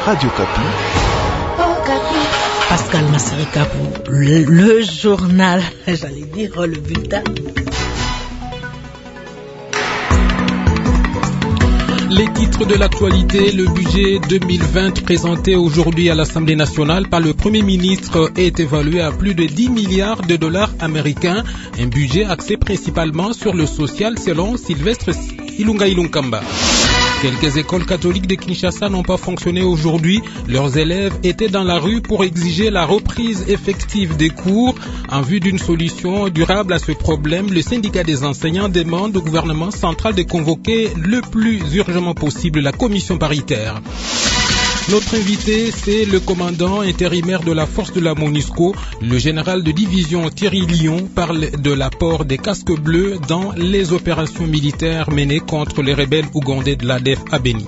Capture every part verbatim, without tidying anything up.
Radio Kapi. Pascal Massirika pour le, le journal, j'allais dire le bulletin. Les titres de l'actualité, le budget deux mille vingt présenté aujourd'hui à l'Assemblée nationale par le Premier ministre est évalué à plus de dix milliards de dollars américains. Un budget axé principalement sur le social selon Sylvestre Ilunga Ilunkamba. Quelques écoles catholiques de Kinshasa n'ont pas fonctionné aujourd'hui. Leurs élèves étaient dans la rue pour exiger la reprise effective des cours. En vue d'une solution durable à ce problème, le syndicat des enseignants demande au gouvernement central de convoquer le plus urgemment possible la commission paritaire. Notre invité, c'est le commandant intérimaire de la force de la MONUSCO. Le général de division Thierry Lyon parle de l'apport des casques bleus dans les opérations militaires menées contre les rebelles ougandais de l'A D F à Beni.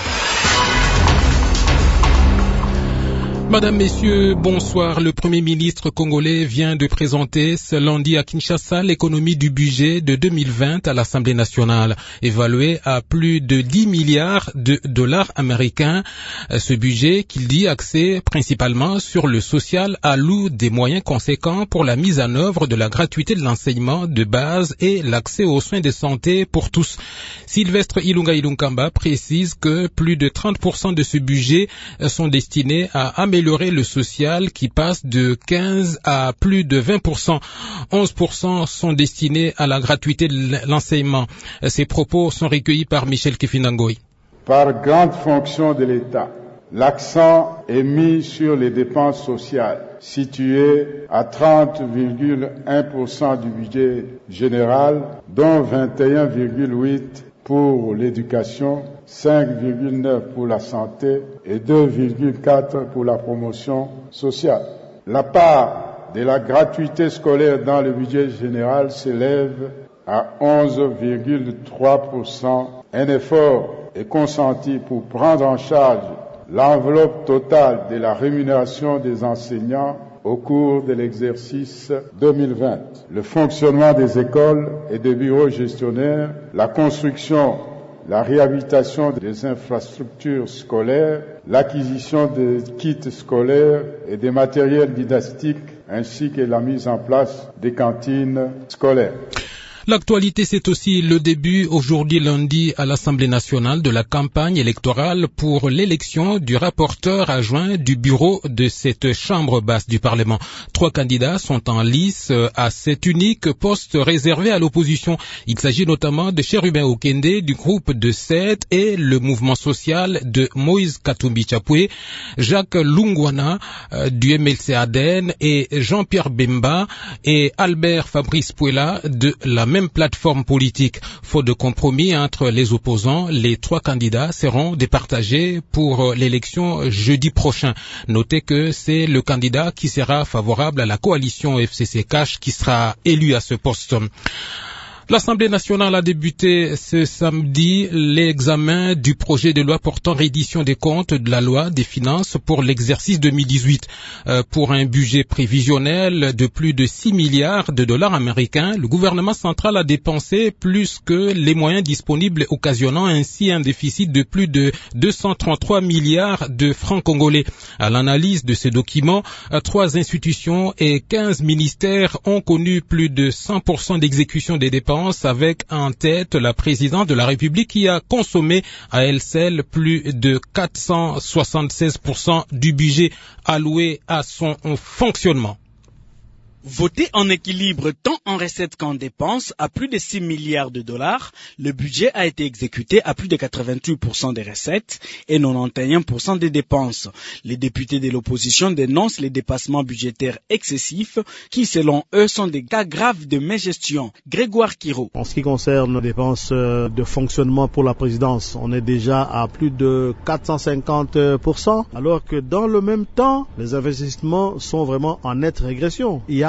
Madame, Messieurs, bonsoir. Le Premier ministre congolais vient de présenter ce lundi à Kinshasa l'économie du budget de deux mille vingt à l'Assemblée nationale, évalué à plus de dix milliards de dollars américains. Ce budget, qu'il dit axé principalement sur le social, alloue des moyens conséquents pour la mise en œuvre de la gratuité de l'enseignement de base et l'accès aux soins de santé pour tous. Sylvestre Ilunga Ilunkamba précise que plus de trente pour cent de ce budget sont destinés à améliorer améliorer le social qui passe de quinze à plus de vingt pour cent. onze pour cent sont destinés à la gratuité de l'enseignement. Ces propos sont recueillis par Michel Kefinangoy. Par grande fonction de l'État, l'accent est mis sur les dépenses sociales, situées à trente virgule un pour cent du budget général, dont vingt et un virgule huit pour cent pour l'éducation, cinq virgule neuf pour cent pour la santé et deux virgule quatre pour cent pour la promotion sociale. La part de la gratuité scolaire dans le budget général s'élève à onze virgule trois pour cent. Un effort est consenti pour prendre en charge l'enveloppe totale de la rémunération des enseignants au cours de l'exercice deux mille vingt. Le fonctionnement des écoles et des bureaux gestionnaires, la construction, la réhabilitation des infrastructures scolaires, l'acquisition des kits scolaires et des matériels didactiques, ainsi que la mise en place des cantines scolaires. L'actualité, c'est aussi le début aujourd'hui lundi à l'Assemblée nationale de la campagne électorale pour l'élection du rapporteur adjoint du bureau de cette chambre basse du Parlement. Trois candidats sont en lice à cet unique poste réservé à l'opposition. Il s'agit notamment de Cherubin Okende du groupe de sept et le mouvement social de Moïse Katumbi Chapwe, Jacques Lungwana euh, du M L C Aden et Jean-Pierre Bemba et Albert Fabrice Pouela de la même plateforme politique. Faute de compromis entre les opposants, les trois candidats seront départagés pour l'élection jeudi prochain. Notez que c'est le candidat qui sera favorable à la coalition F C C Cash qui sera élu à ce poste. L'Assemblée nationale a débuté ce samedi l'examen du projet de loi portant reddition des comptes de la loi des finances pour l'exercice deux mille dix-huit. Euh, pour un budget prévisionnel de plus de six milliards de dollars américains, le gouvernement central a dépensé plus que les moyens disponibles, occasionnant ainsi un déficit de plus de deux cent trente-trois milliards de francs congolais. À l'analyse de ce document, trois institutions et quinze ministères ont connu plus de cent pour cent d'exécution des dépenses, avec en tête la présidente de la République qui a consommé à elle seule plus de quatre cent soixante-seize pour cent du budget alloué à son fonctionnement. Voté en équilibre tant en recettes qu'en dépenses à plus de six milliards de dollars, le budget a été exécuté à plus de quatre-vingt-huit pour cent des recettes et quatre-vingt-onze pour cent des dépenses. Les députés de l'opposition dénoncent les dépassements budgétaires excessifs qui, selon eux, sont des cas graves de mégestion. Grégoire Kiro. En ce qui concerne les dépenses de fonctionnement pour la présidence, on est déjà à plus de quatre cent cinquante pour cent, alors que dans le même temps, les investissements sont vraiment en nette régression. Il y a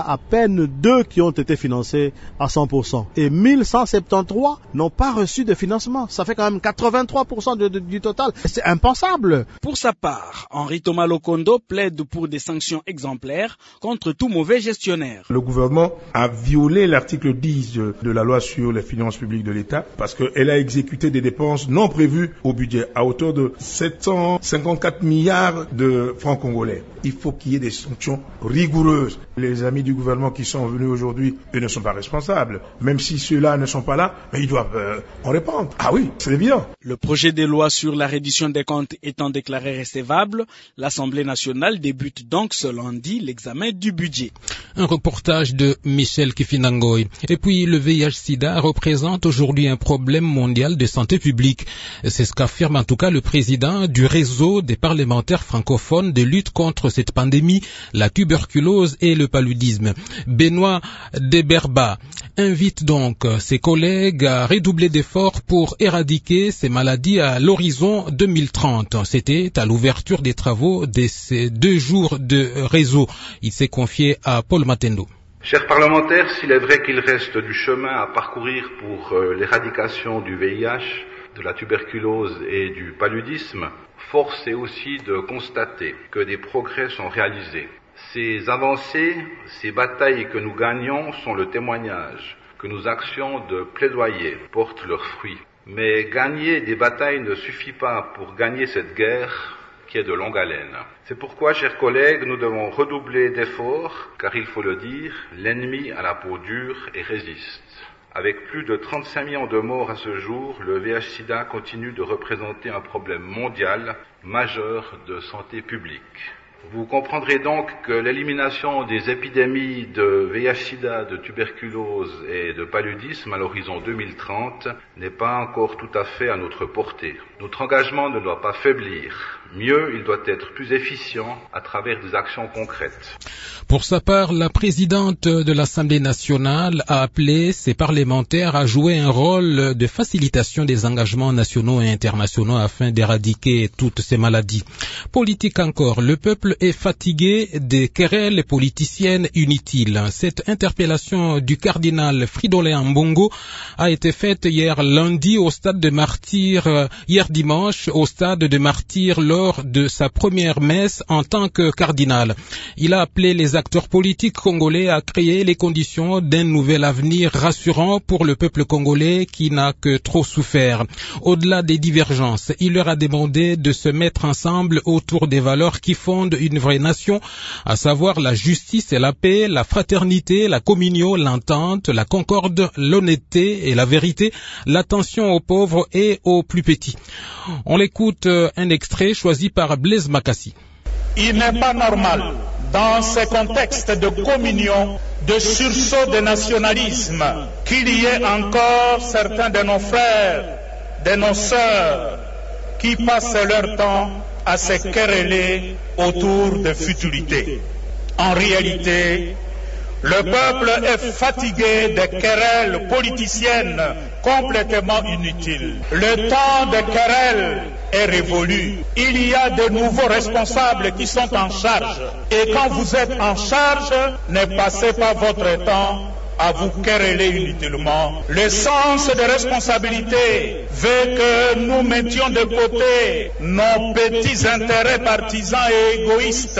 à peine deux qui ont été financés à cent pour cent. Et mille cent soixante-treize n'ont pas reçu de financement. Ça fait quand même quatre-vingt-trois pour cent de, de, du total. C'est impensable. Pour sa part, Henri Thomas Lokondo plaide pour des sanctions exemplaires contre tout mauvais gestionnaire. Le gouvernement a violé l'article dix de, de la loi sur les finances publiques de l'État parce qu'elle a exécuté des dépenses non prévues au budget à hauteur de sept cent cinquante-quatre milliards de francs congolais. Il faut qu'il y ait des sanctions rigoureuses. Les amis du gouvernement qui sont venus aujourd'hui, eux ne sont pas responsables. Même si ceux-là ne sont pas là, mais ils doivent euh, en répondre. Ah oui, c'est évident. Le projet de loi sur la reddition des comptes étant déclaré recevable, l'Assemblée nationale débute donc ce lundi l'examen du budget. Un reportage de Michel Kifinangoy. Et puis le V I H-Sida représente aujourd'hui un problème mondial de santé publique. C'est ce qu'affirme en tout cas le président du réseau des parlementaires francophones de lutte contre cette pandémie, la tuberculose et le paludisme. Benoît Deberba invite donc ses collègues à redoubler d'efforts pour éradiquer ces maladies à l'horizon deux mille trente. C'était à l'ouverture des travaux de ces deux jours de réseau. Il s'est confié à Paul Matendo. Chers parlementaires, s'il est vrai qu'il reste du chemin à parcourir pour euh, l'éradication du V I H, de la tuberculose et du paludisme, force est aussi de constater que des progrès sont réalisés. Ces avancées, ces batailles que nous gagnons sont le témoignage que nos actions de plaidoyer portent leurs fruits. Mais gagner des batailles ne suffit pas pour gagner cette guerre qui est de longue haleine. C'est pourquoi, chers collègues, nous devons redoubler d'efforts, car il faut le dire, l'ennemi a la peau dure et résiste. Avec plus de trente-cinq millions de morts à ce jour, le V I H-Sida continue de représenter un problème mondial majeur de santé publique. Vous comprendrez donc que l'élimination des épidémies de V I H-Sida, de tuberculose et de paludisme à l'horizon deux mille trente n'est pas encore tout à fait à notre portée. Notre engagement ne doit pas faiblir. Mieux, il doit être plus efficient à travers des actions concrètes. Pour sa part, la présidente de l'Assemblée nationale a appelé ses parlementaires à jouer un rôle de facilitation des engagements nationaux et internationaux afin d'éradiquer toutes ces maladies. Politique encore, le peuple est fatigué des querelles politiciennes inutiles. Cette interpellation du cardinal Fridolin Ambongo a été faite hier lundi au stade de Martyrs, hier dimanche au stade de Martyrs lors de sa première messe en tant que cardinal. Il a appelé les acteurs politiques congolais à créer les conditions d'un nouvel avenir rassurant pour le peuple congolais qui n'a que trop souffert. Au-delà des divergences, il leur a demandé de se mettre ensemble autour des valeurs qui fondent une vraie nation, à savoir la justice et la paix, la fraternité, la communion, l'entente, la concorde, l'honnêteté et la vérité, l'attention aux pauvres et aux plus petits. On l'écoute, un extrait choisi par Blaise Makassi. Il n'est pas normal, dans ces contextes de communion, de sursaut de nationalisme, qu'il y ait encore certains de nos frères, de nos sœurs, qui passent leur temps à se quereller autour de futilités. En réalité, le peuple est fatigué des querelles politiciennes complètement inutiles. Le temps des querelles est révolu. Il y a de nouveaux responsables qui sont en charge. Et quand vous êtes en charge, ne passez pas votre temps à vous quereller inutilement. Le sens de responsabilité veut que nous mettions de côté nos petits intérêts partisans et égoïstes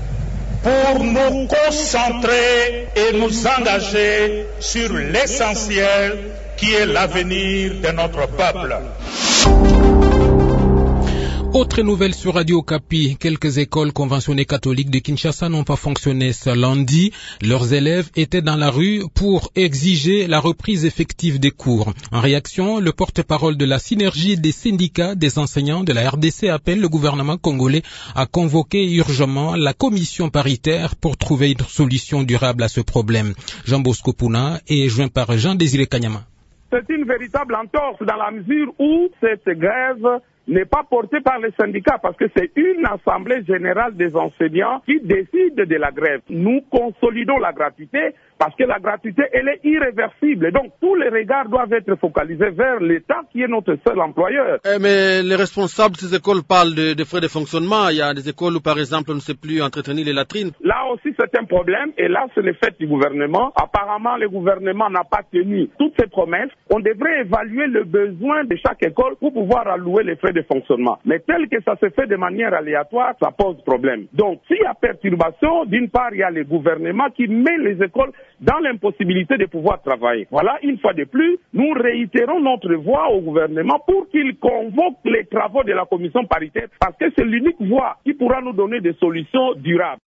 pour nous concentrer et nous engager sur l'essentiel qui est l'avenir de notre peuple. Autre nouvelle sur Radio Okapi, quelques écoles conventionnées catholiques de Kinshasa n'ont pas fonctionné ce lundi. Leurs élèves étaient dans la rue pour exiger la reprise effective des cours. En réaction, le porte-parole de la synergie des syndicats des enseignants de la R D C appelle le gouvernement congolais à convoquer urgemment la commission paritaire pour trouver une solution durable à ce problème. Jean Bosco Pouna est joint par Jean-Désiré Kanyama. C'est une véritable entorse dans la mesure où cette grève n'est pas portée par les syndicats parce que c'est une assemblée générale des enseignants qui décide de la grève. Nous consolidons la gratuité parce que la gratuité, elle est irréversible. Et donc, tous les regards doivent être focalisés vers l'État qui est notre seul employeur. Eh, mais les responsables de ces écoles parlent de, de frais de fonctionnement. Il y a des écoles où, par exemple, on ne sait plus entretenir les latrines. Là aussi, c'est un problème. Et là, c'est le fait du gouvernement. Apparemment, le gouvernement n'a pas tenu toutes ses promesses. On devrait évaluer le besoin de chaque école pour pouvoir allouer les frais de fonctionnement. Mais tel que ça se fait de manière aléatoire, ça pose problème. Donc, s'il y a perturbation, d'une part, il y a le gouvernement qui met les écoles dans l'impossibilité de pouvoir travailler. Voilà, une fois de plus, nous réitérons notre voix au gouvernement pour qu'il convoque les travaux de la commission paritaire, parce que c'est l'unique voie qui pourra nous donner des solutions durables.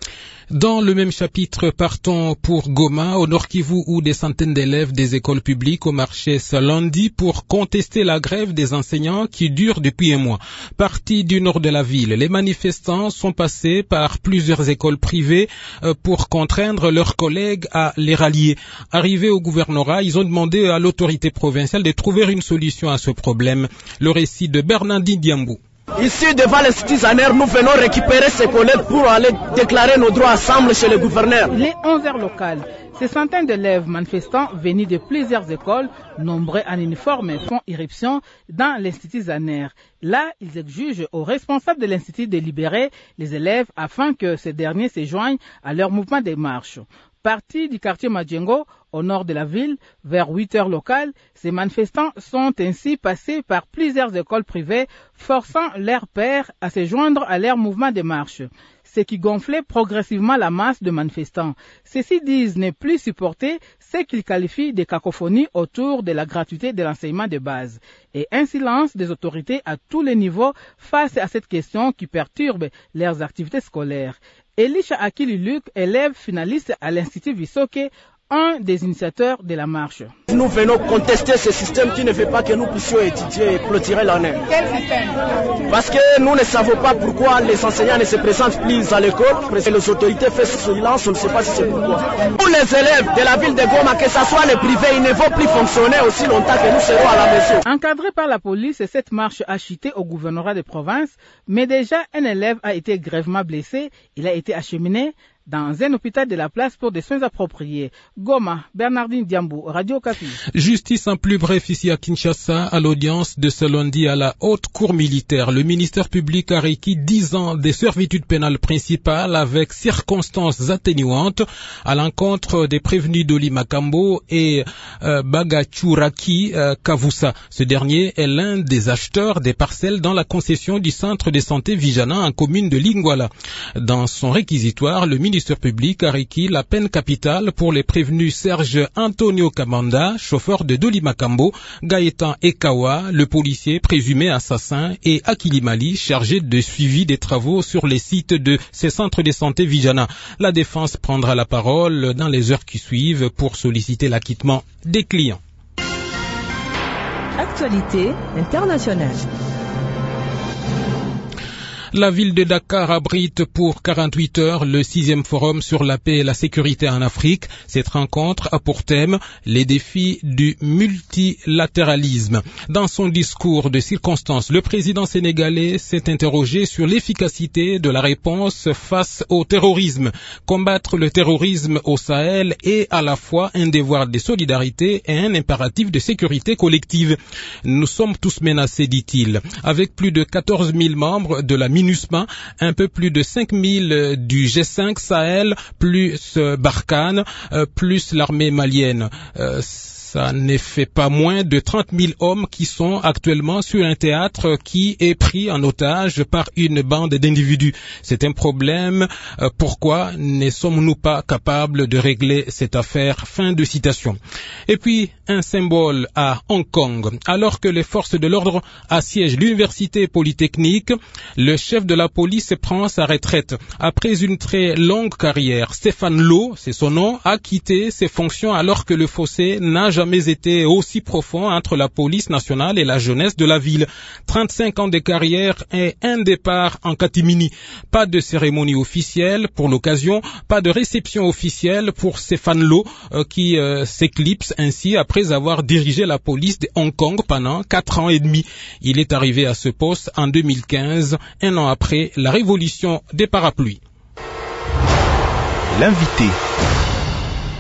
Dans le même chapitre, partons pour Goma, au Nord Kivu, où des centaines d'élèves des écoles publiques ont marché ce lundi pour contester la grève des enseignants qui dure depuis un mois. Partis du nord de la ville, les manifestants sont passés par plusieurs écoles privées pour contraindre leurs collègues à les rallier. Arrivés au gouvernorat, ils ont demandé à l'autorité provinciale de trouver une solution à ce problème. Le récit de Bernardine Diambou. Ici, devant l'Institut Zaner, nous venons récupérer ces collègues pour aller déclarer nos droits ensemble chez le gouverneur. Il est onze heures locales. Ces centaines d'élèves manifestants venus de plusieurs écoles, nombreux en uniforme, font irruption dans l'Institut Zaner. Là, ils exigent aux responsables de l'Institut de libérer les élèves afin que ces derniers se joignent à leur mouvement de marche. Partis du quartier Madjengo, au nord de la ville, vers huit heures locales, ces manifestants sont ainsi passés par plusieurs écoles privées, forçant leurs pairs à se joindre à leur mouvement de marche, ce qui gonflait progressivement la masse de manifestants. Ceux-ci disent ne plus supporter ce qu'ils qualifient de cacophonie autour de la gratuité de l'enseignement de base et un silence des autorités à tous les niveaux face à cette question qui perturbe leurs activités scolaires. Elisha Akili-Luc, élève finaliste à l'Institut Visoke, un des initiateurs de la marche. Nous venons contester ce système qui ne fait pas que nous puissions étudier et clôturer l'année. Quel système? Parce que nous ne savons pas pourquoi les enseignants ne se présentent plus à l'école. Les autorités font silence, on ne sait pas si c'est pourquoi. Tous les élèves de la ville de Goma, que ce soit les privés, ils ne vont plus fonctionner aussi longtemps que nous serons à la maison. Encadré par la police, cette marche a chuté au gouvernorat de province, mais déjà un élève a été grièvement blessé. Il a été acheminé dans un hôpital de la place pour des soins appropriés. Goma, Bernardine Diambou, Radio Okapi. Justice en plus bref ici à Kinshasa, à l'audience de ce lundi à la haute cour militaire. Le ministère public a requis dix ans de servitude pénale principale avec circonstances atténuantes à l'encontre des prévenus Doli Makambo et euh, Bagachuraki euh, Kavusa. Ce dernier est l'un des acheteurs des parcelles dans la concession du centre de santé Vijana en commune de Lingwala. Dans son réquisitoire, le ministère Le ministère public a requis la peine capitale pour les prévenus Serge Antonio Kamanda, chauffeur de Doli Makambo, Gaëtan Ekawa, le policier présumé assassin, et Akili Mali, chargé de suivi des travaux sur les sites de ces centres de santé Vijana. La défense prendra la parole dans les heures qui suivent pour solliciter l'acquittement des clients. Actualité internationale. La ville de Dakar abrite pour quarante-huit heures le sixième forum sur la paix et la sécurité en Afrique. Cette rencontre a pour thème les défis du multilatéralisme. Dans son discours de circonstance, le président sénégalais s'est interrogé sur l'efficacité de la réponse face au terrorisme. Combattre le terrorisme au Sahel est à la fois un devoir de solidarité et un impératif de sécurité collective. Nous sommes tous menacés, dit-il. Avec plus de quatorze mille membres de la MINUSMA, un peu plus de cinq mille du G cinq Sahel, plus Barkhane, plus l'armée malienne. Euh, Ça ne fait pas moins de trente mille hommes qui sont actuellement sur un théâtre qui est pris en otage par une bande d'individus. C'est un problème. Euh, pourquoi ne sommes-nous pas capables de régler cette affaire? Fin de citation. Et puis, un symbole à Hong Kong. Alors que les forces de l'ordre assiègent l'université polytechnique, le chef de la police prend sa retraite. Après une très longue carrière, Stéphane Lo, c'est son nom, a quitté ses fonctions alors que le fossé n'a jamais été aussi profond entre la police nationale et la jeunesse de la ville. trente-cinq ans de carrière et un départ en catimini. Pas de cérémonie officielle pour l'occasion, pas de réception officielle pour Stéphane Lo euh, qui euh, s'éclipse ainsi après avoir dirigé la police de Hong Kong pendant quatre ans et demi. Il est arrivé à ce poste en deux mille quinze, un an après la révolution des parapluies. L'invité.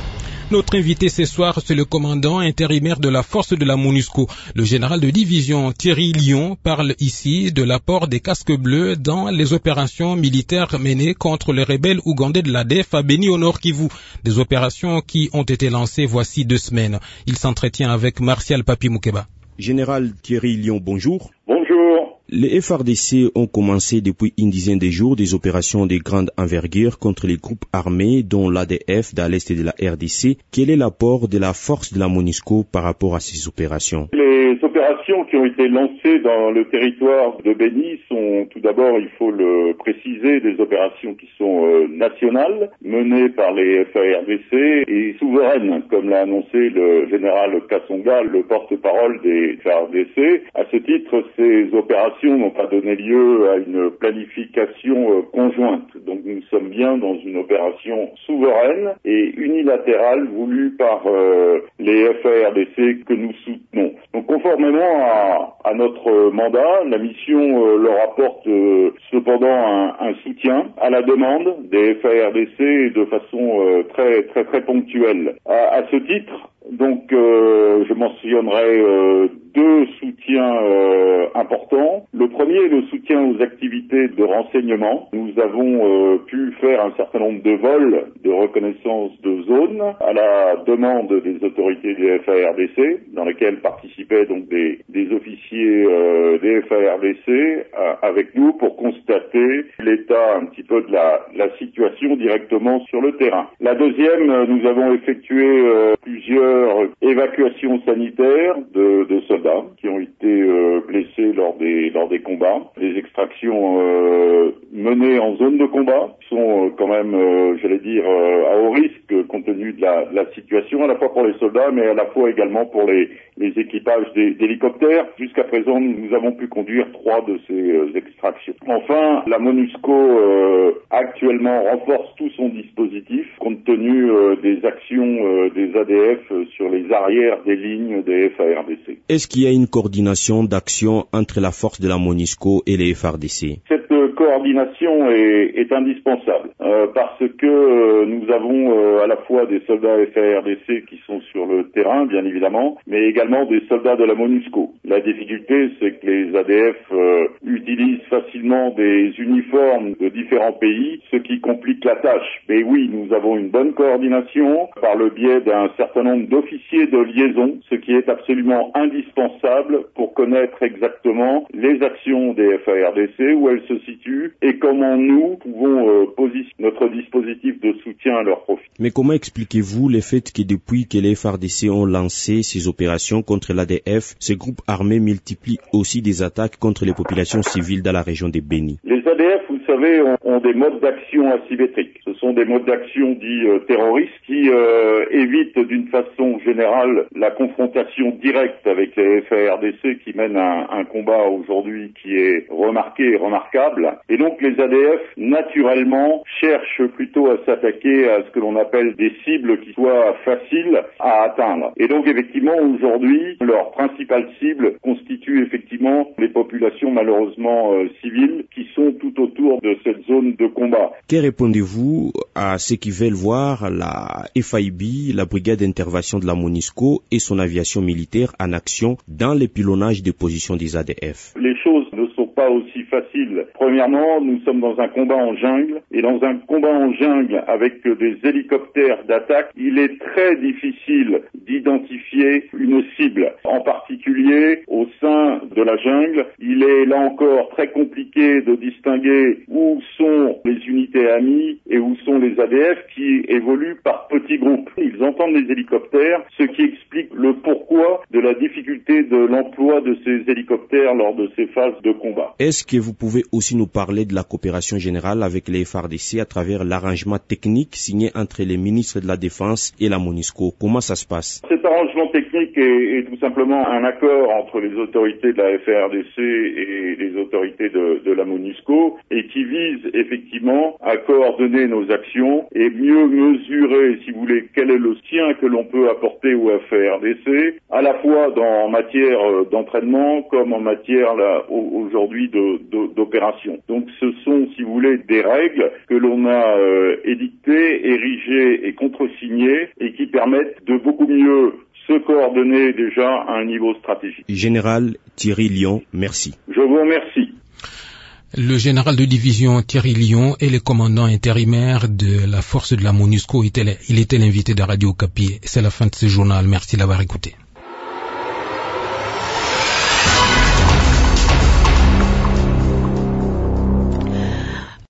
Notre invité ce soir, c'est le commandant intérimaire de la force de la MONUSCO. Le général de division Thierry Lyon parle ici de l'apport des casques bleus dans les opérations militaires menées contre les rebelles ougandais de l'A D F à Beni au Nord Kivu. Des opérations qui ont été lancées voici deux semaines. Il s'entretient avec Martial Papi Moukeba. Général Thierry Lyon, bonjour. Bonjour. Les F R D C ont commencé depuis une dizaine de jours des opérations de grande envergure contre les groupes armés dont l'A D F dans l'est de la R D C. Quel est l'apport de la force de la MONUSCO par rapport à ces opérations? Les opérations qui ont été lancées dans le territoire de Beni sont tout d'abord, il faut le préciser, des opérations qui sont euh, nationales, menées par les F R D C et souveraines, comme l'a annoncé le général Kassonga, le porte-parole des F R D C. À ce titre, ces opérations n'ont pas donné lieu à une planification euh, conjointe. Donc nous sommes bien dans une opération souveraine et unilatérale voulue par euh, les F R D C que nous soutenons. Donc conformément à, à notre mandat, la mission euh, leur apporte euh, cependant un, un soutien à la demande des F R D C de façon euh, très très très ponctuelle. À, à ce titre, donc euh, je mentionnerai euh, deux soutiens euh, importants. Le premier est le soutien aux activités de renseignement. Nous avons euh, pu faire un certain nombre de vols de reconnaissance de zone à la demande des autorités des F A R D C, dans lesquels participaient donc des, des officiers euh, des F A R D C euh, avec nous pour constater l'état un petit peu de la, la situation directement sur le terrain. La deuxième, nous avons effectué euh, plusieurs évacuations sanitaires de, de soldats qui ont été euh, blessés lors des lors des combats. Des extractions euh, menées en zone de combat sont euh, quand même, euh, j'allais dire, euh, à haut risque compte tenu de la, de la situation, à la fois pour les soldats, mais à la fois également pour les, les équipages des, d'hélicoptères. Jusqu'à présent, nous avons pu conduire trois de ces euh, extractions. Enfin, la MONUSCO euh, actuellement renforce tout son dispositif compte tenu euh, des actions euh, des A D F sur les arrières des lignes des F A R D C. Est-ce qu'il y a une coordination d'action entre la force de la MONUSCO et les F A R D C? Cette euh, coordination est, est indispensable euh, parce que euh, nous avons euh, à la fois des soldats F A R D C qui sont sur le terrain, bien évidemment, mais également des soldats de la MONUSCO. La difficulté, c'est que les A D F euh, utilisent facilement des uniformes de différents pays, ce qui complique la tâche. Mais oui, nous avons une bonne coordination par le biais d'un certain nombre d'officiers de liaison, ce qui est absolument indispensable pour connaître exactement les actions des F A R D C, où elles se situent et comment nous pouvons euh, positionner notre dispositif de soutien à leur profit. Mais comment expliquez-vous le fait que depuis que les F A R D C ont lancé ces opérations contre l'A D F, ces groupes armés multiplient aussi des attaques contre les populations civiles dans la région de Beni? Les A D F, vous savez, ont, ont des modes d'action asymétriques. Ce sont des modes d'action dits euh, terroristes qui euh, évitent d'une façon générale la confrontation directe avec les F A R D C qui mènent un, un combat aujourd'hui qui est remarqué et remarquable. Et donc les A D F, naturellement, cherchent plutôt à s'attaquer à ce que l'on appelle des cibles qui soient faciles à atteindre. Et donc effectivement, aujourd'hui, leur principale cible constitue effectivement les populations malheureusement euh, civiles qui sont tout autour de cette zone de combat. Que répondez-vous à ceux qui veulent voir la F I B, la brigade d'intervention de la MONUSCO et son aviation militaire en action dans les pilonnages des positions des A D F? Les choses ne sont pas aussi faciles. Premièrement, nous sommes dans un combat en jungle, et dans un combat en jungle avec des hélicoptères d'attaque, il est très difficile d'identifier une cible. En particulier, au sein de la jungle, il est là encore très compliqué de distinguer où sont les unités amies et où sont les A D F qui évoluent par petits groupes. Ils entendent les hélicoptères, ce qui explique le pourquoi de la difficulté de l'emploi de ces hélicoptères lors de ces phases de combat. Est-ce que vous pouvez aussi nous parler de la coopération générale avec les F A R D C à travers l'arrangement technique signé entre les ministres de la Défense et la MONUSCO? Comment ça se passe? Cet arrangement technique est, est tout simplement un accord entre les autorités de la F A R D C et les autorités de, de la MONUSCO et qui qui vise effectivement à coordonner nos actions et mieux mesurer, si vous voulez, quel est le soutien que l'on peut apporter au F A R D C, à la fois dans, en matière d'entraînement comme en matière là, aujourd'hui de, de, d'opération. Donc ce sont, si vous voulez, des règles que l'on a euh, édictées, érigées et contresignées et qui permettent de beaucoup mieux se coordonner déjà à un niveau stratégique. Général Thierry Lion, merci. Je vous remercie. Le général de division Thierry Lion est le commandant intérimaire de la force de la MONUSCO. Il était l'invité de Radio Okapi. C'est la fin de ce journal. Merci d'avoir écouté.